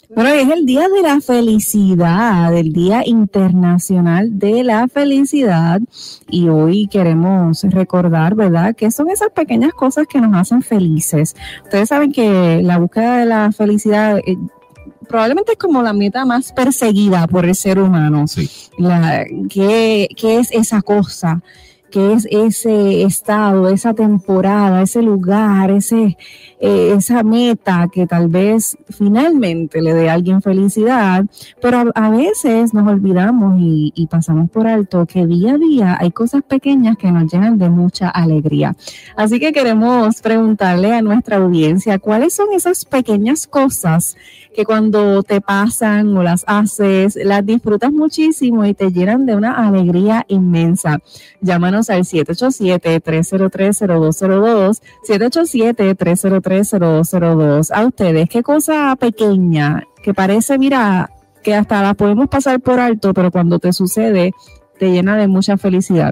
Bueno, es el Día de la Felicidad, el Día Internacional de la Felicidad, y hoy queremos recordar, ¿verdad?, que son esas pequeñas cosas que nos hacen felices. Ustedes saben que la búsqueda de la felicidad probablemente es como la meta más perseguida por el ser humano. Sí. ¿Qué es esa cosa? ¿Qué es ese estado, esa temporada, ese lugar, esa meta que tal vez finalmente le dé a alguien felicidad? Pero a veces nos olvidamos y pasamos por alto que día a día hay cosas pequeñas que nos llenan de mucha alegría. Así que queremos preguntarle a nuestra audiencia, ¿cuáles son esas pequeñas cosas que cuando te pasan o las haces, las disfrutas muchísimo y te llenan de una alegría inmensa? Llámanos al 787-303-0202, 787-303-0202. A ustedes, ¿qué cosa pequeña que parece, mira, que hasta la podemos pasar por alto, pero cuando te sucede, te llena de mucha felicidad?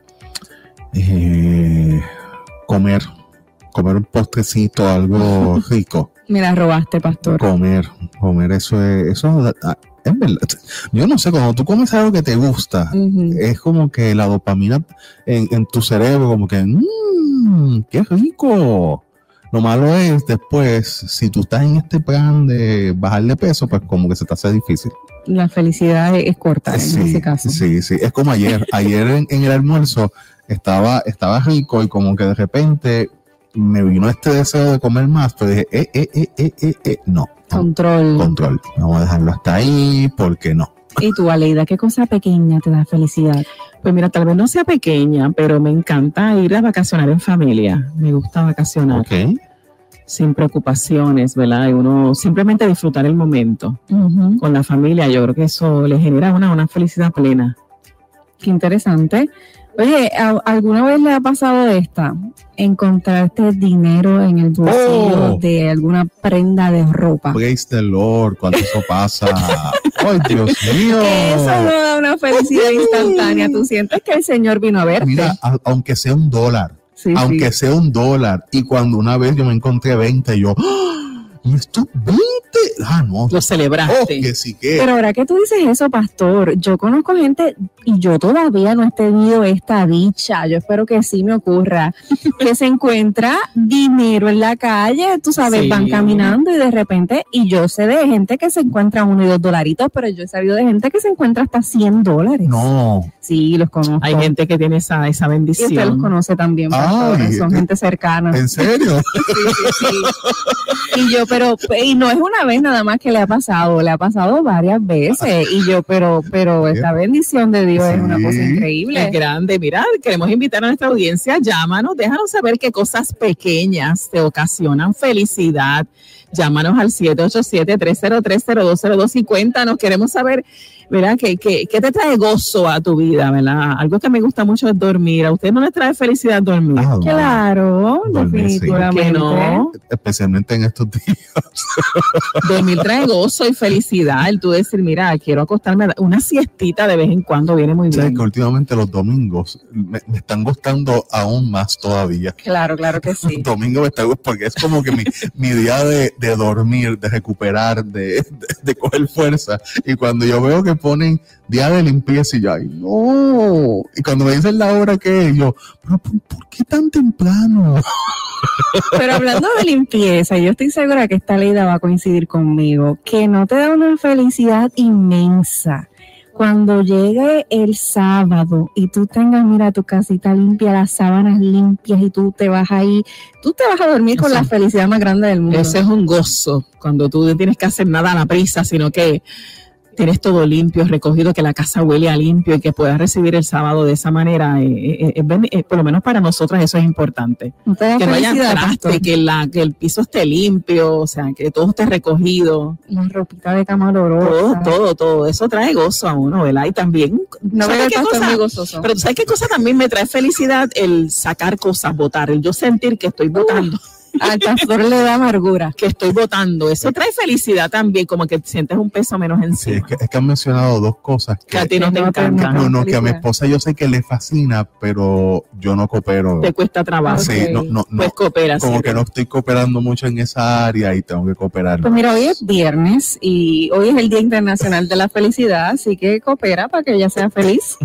Comer un postrecito, algo rico. Me la robaste, pastor. Comer, eso es verdad. Yo no sé, cuando tú comes algo que te gusta, es como que la dopamina en tu cerebro, como que, qué rico. Lo malo es después, si tú estás en este plan de bajar de peso, pues como que se te hace difícil. La felicidad es corta en ese caso. Sí, es como ayer en el almuerzo estaba rico y como que de repente me vino este deseo de comer más, pero dije, no. Control. Vamos a dejarlo hasta ahí, porque no. ¿Y tú, Aleida, qué cosa pequeña te da felicidad? Pues mira, tal vez no sea pequeña, pero me encanta ir a vacacionar en familia. Me gusta vacacionar. Okay. Sin preocupaciones, ¿verdad? Y uno simplemente disfrutar el momento con la familia. Yo creo que eso le genera una felicidad plena. Qué interesante. Oye, ¿alguna vez le ha pasado encontrarte dinero en el bolsillo de alguna prenda de ropa? Praise the Lord, cuando eso pasa. ¡Ay, Dios mío! Eso no da una felicidad instantánea. Tú sientes que el Señor vino a verte. Mira, aunque sea $1, sea $1, y cuando una vez yo me encontré 20, yo, ¿y esto 20? No. Lo celebraste. Que sí que. Pero ahora que tú dices eso, pastor, yo conozco gente y yo todavía no he tenido esta dicha, yo espero que sí me ocurra, que se encuentra dinero en la calle, tú sabes, van caminando y de repente, y yo sé de gente que se encuentra $1 y $2, pero yo he sabido de gente que se encuentra hasta $100. No. Sí, los conozco. Hay gente que tiene esa bendición. Y usted los conoce también, pastor, son gente cercana. ¿En serio? Sí. Y yo, y no es una vez nada más que le ha pasado varias veces, y yo, pero esta bendición de Dios es una cosa increíble. Es grande. Mira, queremos invitar a nuestra audiencia, llámanos, déjanos saber qué cosas pequeñas te ocasionan felicidad. Llámanos al 787-303-0202 y cuéntanos, queremos saber, ¿verdad? ¿Qué te trae gozo a tu vida, verdad? Algo que me gusta mucho es dormir. ¿A usted no les trae felicidad dormir? Claro, definitivamente. ¿Que no? Especialmente en estos días. Dormir trae gozo y felicidad. El tú decir, mira, quiero acostarme, una siestita de vez en cuando viene muy bien. O sea, que últimamente los domingos me están gustando aún más todavía. Claro que sí. Los domingos me están gustando porque es como que mi día de dormir, de recuperar, de coger fuerza. Y cuando yo veo que ponen día de limpieza y yo, ay, no. Y cuando me dicen la hora que es, yo, pero ¿por qué tan temprano? Pero hablando de limpieza, yo estoy segura que esta Aleida va a coincidir conmigo, que no te da una felicidad inmensa cuando llegue el sábado y tú tengas, mira, tu casita limpia, las sábanas limpias y tú te vas a dormir con la felicidad más grande del mundo. Ese es un gozo, cuando tú no tienes que hacer nada a la prisa, sino que tienes todo limpio, recogido, que la casa huele a limpio y que puedas recibir el sábado de esa manera. Por lo menos para nosotras eso es importante. Que no haya traste, que el piso esté limpio, o sea, que todo esté recogido. La ropita de cama olorosa. Todo. Eso trae gozo a uno, ¿verdad? Y también, no veo que estoy muy gozoso. Pero ¿sabes qué cosa también me trae felicidad? El sacar cosas, botar, el yo sentir que estoy botando. Al pastor le da amargura. Que estoy votando. Eso trae felicidad también, como que sientes un peso menos encima. Sí, es que han mencionado dos cosas que a ti no te encantan. No, que a mi esposa yo sé que le fascina, pero yo no coopero. Te cuesta trabajo. Sí, no. Pues cooperas. Como sí, que no estoy cooperando mucho en esa área y tengo que cooperar. Pues mira, hoy es viernes y hoy es el Día Internacional de la Felicidad, así que coopera para que ella sea feliz.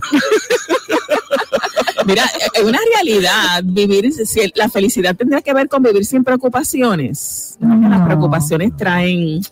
Mira, es una realidad, la felicidad tendría que ver con vivir sin preocupaciones. No. Las preocupaciones traen,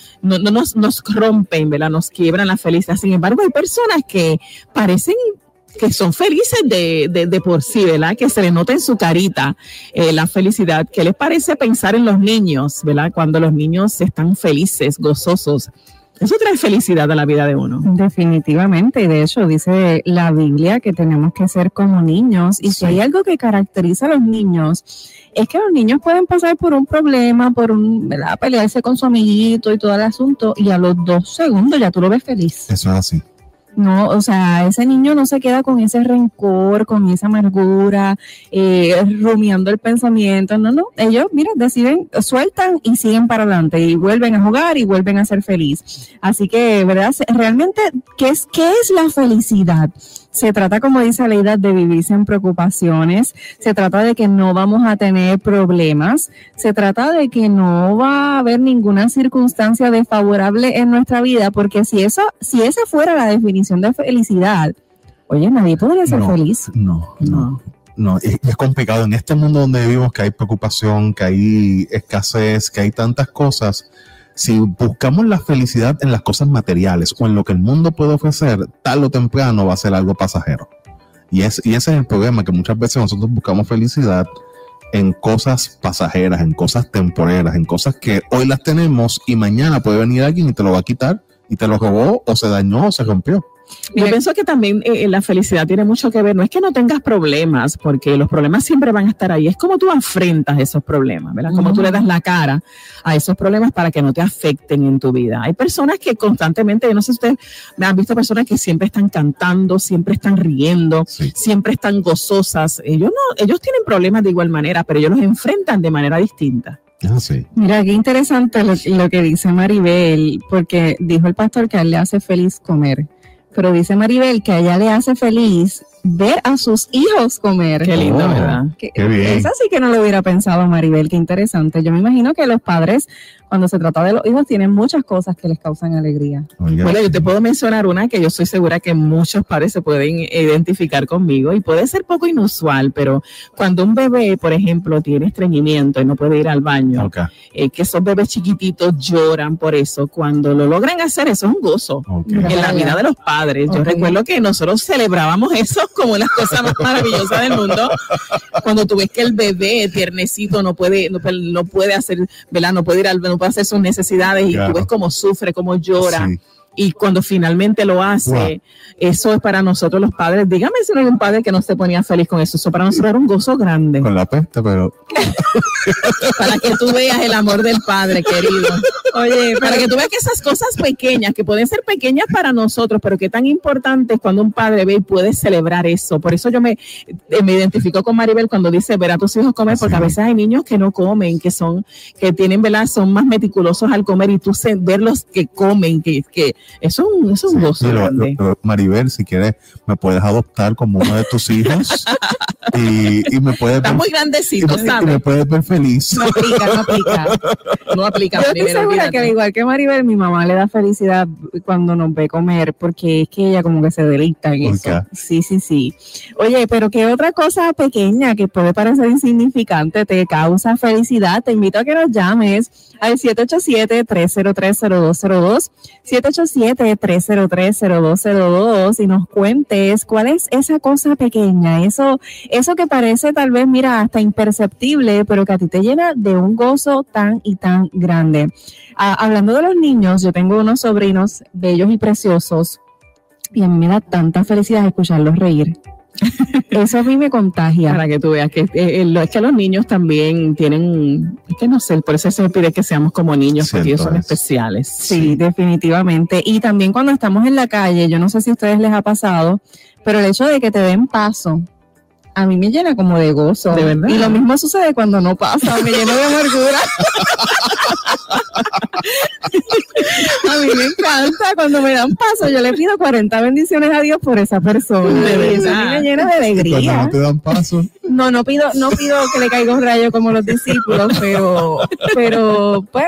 nos rompen, ¿verdad? Nos quiebran la felicidad. Sin embargo, hay personas que parecen que son felices de por sí, ¿verdad? Que se les nota en su carita la felicidad. ¿Qué les parece pensar en los niños, ¿verdad? Cuando los niños están felices, gozosos. Eso trae felicidad a la vida de uno. Definitivamente, y de hecho dice la Biblia que tenemos que ser como niños, y si hay algo que caracteriza a los niños, es que los niños pueden pasar por un problema, ¿verdad? Pelearse con su amiguito y todo el asunto, y a los 2 segundos ya tú lo ves feliz. Eso es así. No, o sea, ese niño no se queda con ese rencor, con esa amargura, rumiando el pensamiento. No, ellos, mira, deciden, sueltan y siguen para adelante y vuelven a jugar y vuelven a ser feliz. Así que, ¿verdad? Realmente, ¿qué es la felicidad? Se trata, como dice Aleida, de vivir sin preocupaciones. Se trata de que no vamos a tener problemas. Se trata de que no va a haber ninguna circunstancia desfavorable en nuestra vida, porque si esa fuera la definición de felicidad, oye, nadie podría ser feliz. No, es complicado. En este mundo donde vivimos, que hay preocupación, que hay escasez, que hay tantas cosas. Si buscamos la felicidad en las cosas materiales o en lo que el mundo puede ofrecer, tarde o temprano va a ser algo pasajero. Y ese es el problema, que muchas veces nosotros buscamos felicidad en cosas pasajeras, en cosas temporeras, en cosas que hoy las tenemos y mañana puede venir alguien y te lo va a quitar y te lo robó o se dañó o se rompió. Yo pienso que también la felicidad tiene mucho que ver, no es que no tengas problemas, porque los problemas siempre van a estar ahí, es como tú afrentas esos problemas, ¿verdad? Como tú le das la cara a esos problemas para que no te afecten en tu vida. Hay personas que constantemente, yo no sé si ustedes me han visto personas que siempre están cantando, siempre están riendo, siempre están gozosas. Ellos tienen problemas de igual manera, pero ellos los enfrentan de manera distinta. Sí. Mira, qué interesante lo que dice Maribel, porque dijo el pastor que a él le hace feliz comer. Pero dice Maribel que a ella le hace feliz ver a sus hijos comer. Qué lindo, ¿verdad? Qué bien. Esa sí que no lo hubiera pensado, Maribel, qué interesante. Yo me imagino que los padres, cuando se trata de los hijos, tienen muchas cosas que les causan alegría. Bueno, yo te puedo mencionar una que yo estoy segura que muchos padres se pueden identificar conmigo y puede ser poco inusual, pero cuando un bebé, por ejemplo, tiene estreñimiento y no puede ir al baño, que esos bebés chiquititos lloran por eso, cuando lo logran hacer, eso es un gozo en la vida de los padres. Yo recuerdo que nosotros celebrábamos eso como las cosas más maravillosas del mundo. Cuando tú ves que el bebé tiernecito no puede hacer, ¿verdad? No puede hacer sus necesidades y tú ves cómo sufre, cómo llora. Sí. Y cuando finalmente lo hace, eso es para nosotros los padres. Dígame si no hay un padre que no se ponía feliz con eso. Eso para nosotros era un gozo grande. Con la peste, pero... Para que tú veas el amor del padre, querido. Oye, para que tú veas que esas cosas pequeñas, que pueden ser pequeñas para nosotros, pero que tan importantes cuando un padre ve y puede celebrar eso. Por eso yo me identifico con Maribel cuando dice ver a tus hijos comer, porque a veces hay niños que no comen, que tienen, ¿verdad? Son más meticulosos al comer y tú verlos que comen, que eso es un gozo grande. Maribel, si quieres, me puedes adoptar como uno de tus hijos y me puedes... Está muy grandecito, ¿sabes? Y me puedes ver feliz. No aplica. Yo estoy segura que al igual que Maribel, mi mamá le da felicidad cuando nos ve comer, porque es que ella como que se deleita en eso. Sí. Oye, pero ¿qué otra cosa pequeña que puede parecer insignificante te causa felicidad? Te invito a que nos llames al 787-303-0202, 787-303-0202 y nos cuentes cuál es esa cosa pequeña, eso que parece tal vez, mira, hasta imperceptible, pero que a ti te llena de un gozo tan y tan grande. Hablando de los niños, yo tengo unos sobrinos bellos y preciosos y a mí me da tanta felicidad escucharlos reír. Eso a mí me contagia. Para que tú veas que es que los niños también tienen, es que no sé, por eso se pide que seamos como niños, porque ellos son especiales. Sí, definitivamente. Y también cuando estamos en la calle, yo no sé si a ustedes les ha pasado, pero el hecho de que te den paso a mí me llena como de gozo. ¿De verdad? Y lo mismo sucede cuando no pasa, me lleno de amargura. A mí me encanta cuando me dan paso, yo le pido 40 bendiciones a Dios por esa persona. De verdad. Y eso a mí me llena de Cuando alegría. no te dan paso. No pido que le caiga un rayo como los discípulos, pero pues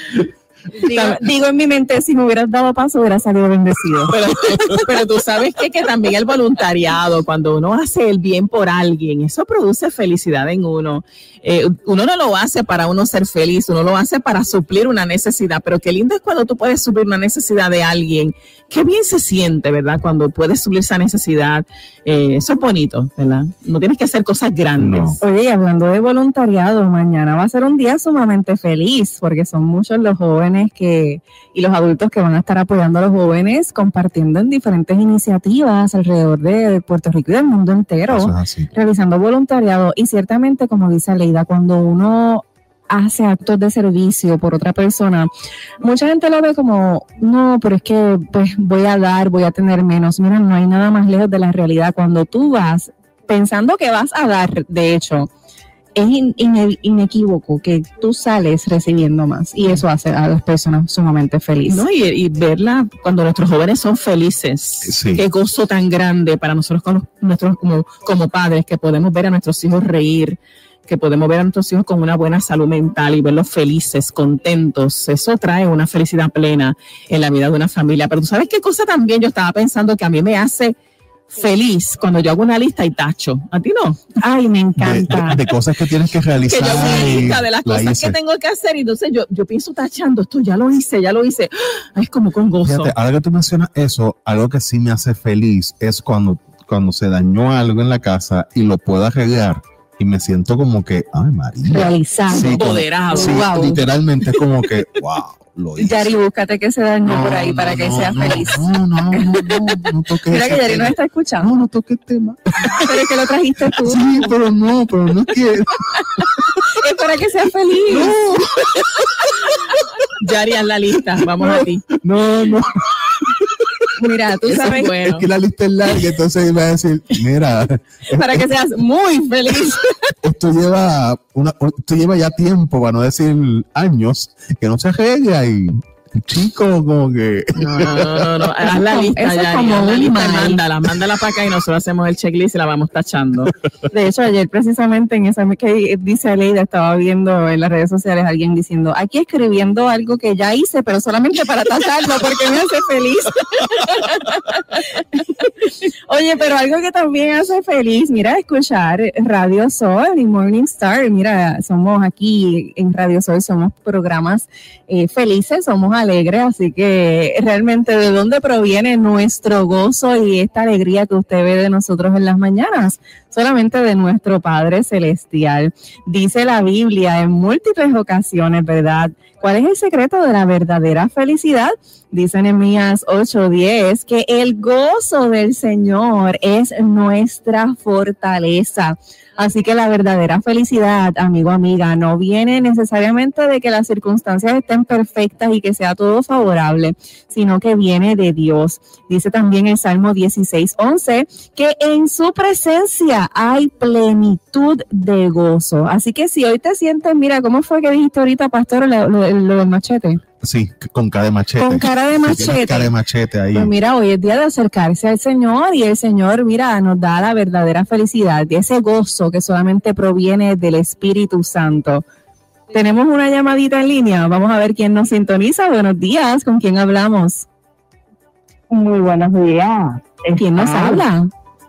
digo en mi mente, si me hubieras dado paso hubiera salido bendecido. Pero tú sabes que también el voluntariado, cuando uno hace el bien por alguien, eso produce felicidad en uno. Uno no lo hace para uno ser feliz, uno lo hace para suplir una necesidad, pero qué lindo es cuando tú puedes suplir una necesidad de alguien. Qué bien se siente, ¿verdad? Cuando puedes suplir esa necesidad. Eso es bonito, ¿verdad? No tienes que hacer cosas grandes. No. Oye, y hablando de voluntariado, mañana va a ser un día sumamente feliz porque son muchos los jóvenes y los adultos que van a estar apoyando a los jóvenes, compartiendo en diferentes iniciativas alrededor de Puerto Rico y del mundo entero, Eso es así. realizando voluntariado. Y ciertamente, como dice Aleida, cuando uno hace actos de servicio por otra persona, mucha gente lo ve como, no, pero es que pues voy a tener menos. Mira, no hay nada más lejos de la realidad. Cuando tú vas pensando que vas a dar, de hecho, es inequívoco que tú sales recibiendo más y eso hace a las personas sumamente felices. ¿No? Y verla cuando nuestros jóvenes son felices. Sí. Qué gozo tan grande para nosotros como padres, que podemos ver a nuestros hijos reír, que podemos ver a nuestros hijos con una buena salud mental y verlos felices, contentos. Eso trae una felicidad plena en la vida de una familia. Pero tú sabes qué cosa también yo estaba pensando que a mí me hace feliz cuando yo hago una lista y tacho. ¿A ti no? Ay, me encanta. De cosas que tienes que realizar. Que yo hago una lista de las la cosas hice. que tengo que hacer y entonces yo pienso tachando esto, ya lo hice. Ay, es como con gozo. Fíjate, ahora que tú mencionas eso, algo que sí me hace feliz es cuando se dañó algo en la casa y lo puedo arreglar y me siento como que, ay, María. Realizado. Sí, como- Empoderado. sí, Wow. literalmente es como que, wow, lo hice. Yari, búscate que se dañó por ahí para que seas feliz. No toques Mira que ese Yari nos tema. está escuchando, No toques el tema. pero es que lo trajiste tú. Sí, pero no quiero. Es para que seas feliz. Yari, haz la lista. Vamos a ti. No. Mira, tú Eso es sabes, bueno. Es que la lista es larga, entonces iba a decir, mira, para que seas muy feliz. esto lleva ya tiempo, para no decir años, que no se arregla y el chico como que... No. Haz la lista, Eso es Yari. como Haz la un lista y mal. mándala para acá y nosotros hacemos el checklist y la vamos tachando. De hecho, ayer precisamente en esa que dice Aleida, estaba viendo en las redes sociales alguien diciendo, aquí escribiendo algo que ya hice, pero solamente para tacharlo porque me hace feliz. Oye, pero algo que también hace feliz, mira, escuchar Radio Sol y Morning Star. Mira, somos aquí en Radio Sol, somos programas felices, somos alegres, así que realmente ¿de dónde proviene nuestro gozo y esta alegría que usted ve de nosotros en las mañanas? Solamente de nuestro Padre Celestial. Dice la Biblia en múltiples ocasiones, ¿verdad? ¿Cuál es el secreto de la verdadera felicidad? Dice Nehemías 8:10 que el gozo del Señor es nuestra fortaleza. Así que la verdadera felicidad, amigo, amiga, no viene necesariamente de que las circunstancias estén perfectas y que sea todo favorable, sino que viene de Dios. Dice también el Salmo 16:11 que en su presencia hay plenitud de gozo. Así que si hoy te sientes, mira, ¿cómo fue que dijiste ahorita, pastor, lo del machete? Sí, con cara de machete. Con cara de Sí, tienes machete. cara de machete ahí. Pues mira, hoy es día de acercarse al Señor y el Señor, mira, nos da la verdadera felicidad, ese gozo que solamente proviene del Espíritu Santo. Tenemos una llamadita en línea, vamos a ver quién nos sintoniza. Buenos días, ¿con quién hablamos? Muy buenos días. ¿Quién nos habla?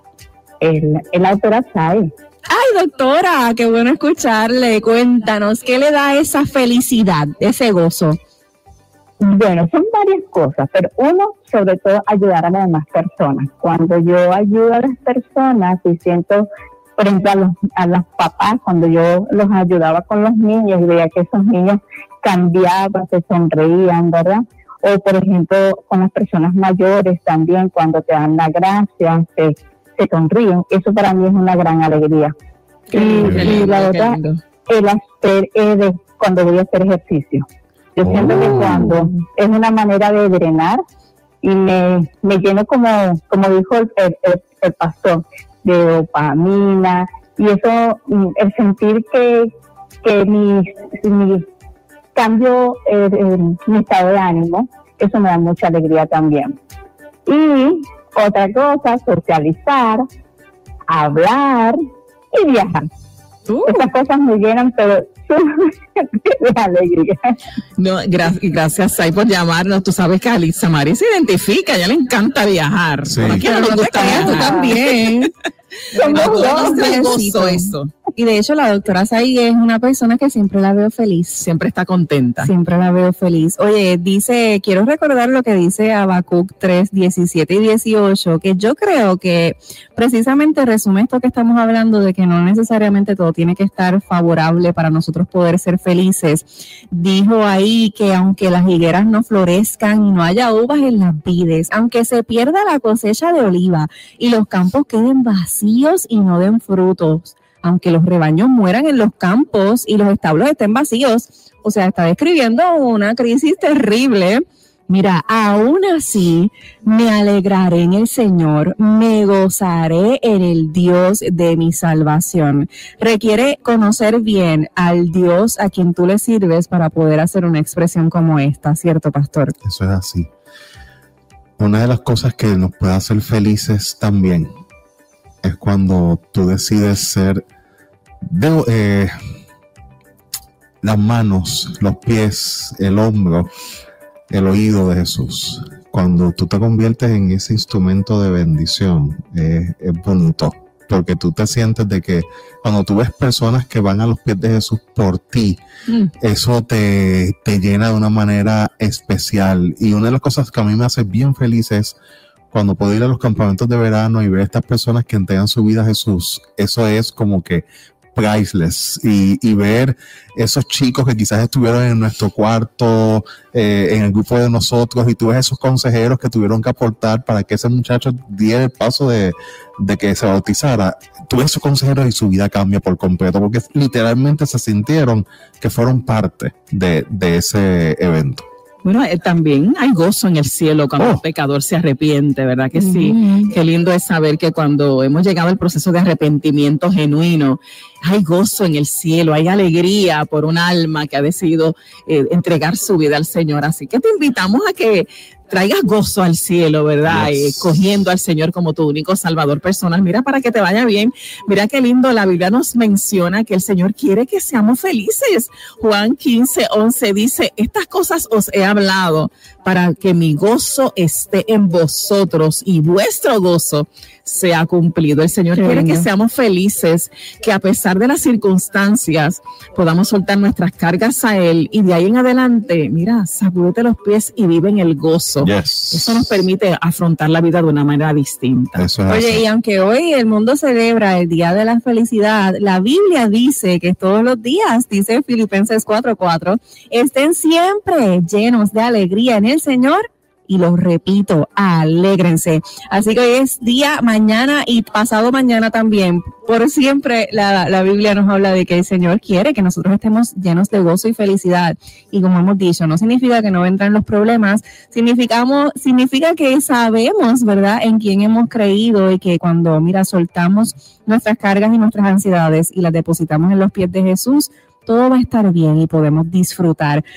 La doctora Chay. Ay, doctora, qué bueno escucharle. Cuéntanos, ¿qué le da esa felicidad, ese gozo? Bueno, son varias cosas, pero uno, sobre todo, ayudar a las demás personas. Cuando yo ayudo a las personas y siento, por ejemplo, a los papás, cuando yo los ayudaba con los niños y veía que esos niños cambiaban, se sonreían, ¿verdad? O, por ejemplo, con las personas mayores también, cuando te dan la gracia, se sonríen. Eso para mí es una gran alegría. Y la otra, el hacer, cuando voy a hacer ejercicio. Yo siento que cuando es una manera de drenar y me lleno como dijo el pastor, de dopamina, y eso, el sentir que mi cambio, mi estado de ánimo, eso me da mucha alegría también. Y otra cosa, socializar, hablar y viajar. Esas cosas me llenan, pero de alegría. No, gracias, Sai, por llamarnos. Tú sabes que Alisa Mari se identifica, ya le encanta viajar. Sí. ¿A quién no le gusta viajar? Tú también. Gozo eso. Y de hecho la doctora Sai es una persona que siempre la veo feliz. Siempre está contenta. Siempre la veo feliz. Oye, dice, quiero recordar lo que dice Habacuc 3, 17 y 18, que yo creo que precisamente resume esto que estamos hablando de que no necesariamente todo tiene que estar favorable para nosotros poder ser felices. Dijo ahí que aunque las higueras no florezcan y no haya uvas en las vides, aunque se pierda la cosecha de oliva y los campos queden vacíos y no den frutos, aunque los rebaños mueran en los campos y los establos estén vacíos, o sea, está describiendo una crisis terrible. Mira, aún así me alegraré en el Señor, me gozaré en el Dios de mi salvación. Requiere conocer bien al Dios a quien tú le sirves para poder hacer una expresión como esta, ¿cierto, pastor? Eso es así. Una de las cosas que nos puede hacer felices también es cuando tú decides ser las manos, los pies, el hombro, el oído de Jesús. Cuando tú te conviertes en ese instrumento de bendición, es bonito, porque tú te sientes de que cuando tú ves personas que van a los pies de Jesús por ti, eso te llena de una manera especial. Y una de las cosas que a mí me hace bien feliz es cuando puedo ir a los campamentos de verano y ver a estas personas que entregan su vida a Jesús. Eso es como que priceless, y ver esos chicos que quizás estuvieron en nuestro cuarto, en el grupo de nosotros, y tú ves esos consejeros que tuvieron que aportar para que ese muchacho diera el paso de que se bautizara. Tú ves esos consejeros y su vida cambia por completo, porque literalmente se sintieron que fueron parte de ese evento. Bueno, también hay gozo en el cielo cuando el pecador se arrepiente, ¿verdad que sí? Qué lindo es saber que cuando hemos llegado al proceso de arrepentimiento genuino, hay gozo en el cielo, hay alegría por un alma que ha decidido entregar su vida al Señor. Así que te invitamos a que traigas gozo al cielo, ¿verdad? Yes. Cogiendo al Señor como tu único salvador personal. Mira, para que te vaya bien, mira qué lindo, la Biblia nos menciona que el Señor quiere que seamos felices. Juan 15:11 dice, estas cosas os he hablado para que mi gozo esté en vosotros y vuestro gozo sea cumplido. El Señor quiere que seamos felices, que a pesar de las circunstancias podamos soltar nuestras cargas a Él, y de ahí en adelante, mira, sacúdete los pies y vive en el gozo. Yes. Eso nos permite afrontar la vida de una manera distinta. Eso es Oye, así. y aunque hoy el mundo celebra el Día de la Felicidad, la Biblia dice que todos los días, dice Filipenses 4:4, estén siempre llenos de alegría en el Señor. Y lo repito, alégrense. Así que hoy es día, mañana y pasado mañana también. Por siempre la Biblia nos habla de que el Señor quiere que nosotros estemos llenos de gozo y felicidad. Y como hemos dicho, no significa que no vendrán los problemas, significa que sabemos, ¿verdad?, en quién hemos creído, y que cuando, mira, soltamos nuestras cargas y nuestras ansiedades y las depositamos en los pies de Jesús, todo va a estar bien y podemos disfrutar.